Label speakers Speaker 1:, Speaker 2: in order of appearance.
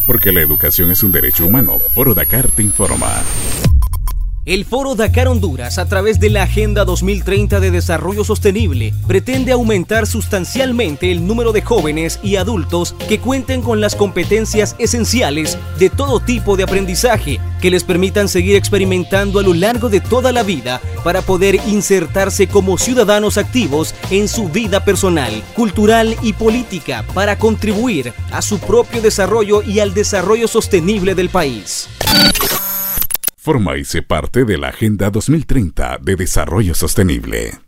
Speaker 1: Porque la educación es un derecho humano. Foro Dakar te informa.
Speaker 2: El Foro Dakar Honduras, a través de la Agenda 2030 de Desarrollo Sostenible, pretende aumentar sustancialmente el número de jóvenes y adultos que cuenten con las competencias esenciales de todo tipo de aprendizaje que les permitan seguir experimentando a lo largo de toda la vida para poder insertarse como ciudadanos activos en su vida personal, cultural y política para contribuir a su propio desarrollo y al desarrollo sostenible del país.
Speaker 1: Forma y sé parte de la Agenda 2030 de Desarrollo Sostenible.